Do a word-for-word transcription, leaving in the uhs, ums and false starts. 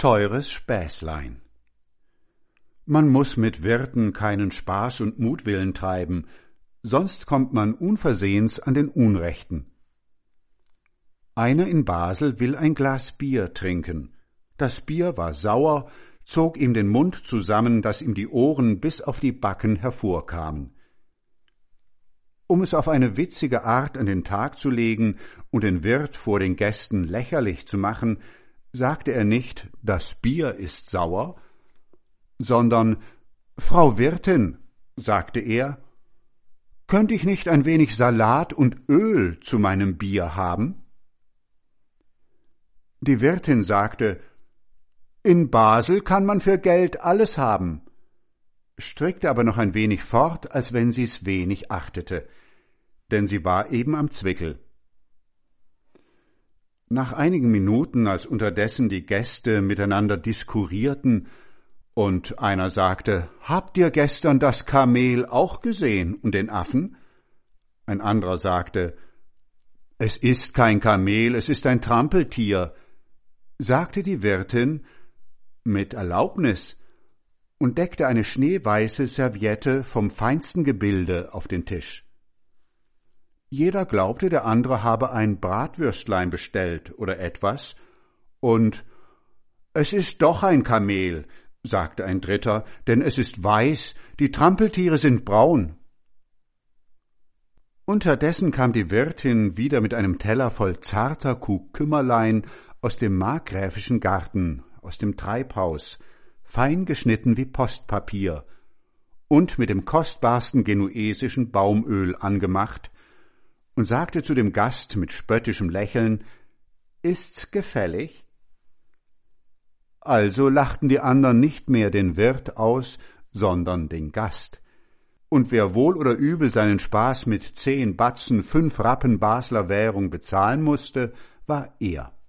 Teures Späßlein. Man muß mit Wirten keinen Spaß und Mutwillen treiben, sonst kommt man unversehens an den Unrechten. Einer in Basel will ein Glas Bier trinken. Das Bier war sauer, zog ihm den Mund zusammen, daß ihm die Ohren bis auf die Backen hervorkamen. Um es auf eine witzige Art an den Tag zu legen und den Wirt vor den Gästen lächerlich zu machen, sagte er nicht, das Bier ist sauer, sondern »Frau Wirtin«, sagte er, »könnt ich nicht ein wenig Salat und Öl zu meinem Bier haben?« Die Wirtin sagte, »In Basel kann man für Geld alles haben«, strickte aber noch ein wenig fort, als wenn sie's wenig achtete, denn sie war eben am Zwickel. Nach einigen Minuten, als unterdessen die Gäste miteinander diskurierten und einer sagte, »Habt ihr gestern das Kamel auch gesehen und den Affen?« Ein anderer sagte, »Es ist kein Kamel, es ist ein Trampeltier«, sagte die Wirtin, »Mit Erlaubnis«, und deckte eine schneeweiße Serviette vom feinsten Gebilde auf den Tisch. Jeder glaubte, der andere habe ein Bratwürstlein bestellt oder etwas, und »Es ist doch ein Kamel«, sagte ein Dritter, »denn es ist weiß, die Trampeltiere sind braun.« Unterdessen kam die Wirtin wieder mit einem Teller voll zarter Kuhkümmerlein aus dem markgräfischen Garten, aus dem Treibhaus, fein geschnitten wie Postpapier und mit dem kostbarsten genuesischen Baumöl angemacht, und sagte zu dem Gast mit spöttischem Lächeln, »Ist's gefällig?« Also lachten die anderen nicht mehr den Wirt aus, sondern den Gast. Und wer wohl oder übel seinen Spaß mit zehn Batzen fünf Rappen Basler Währung bezahlen musste, war er.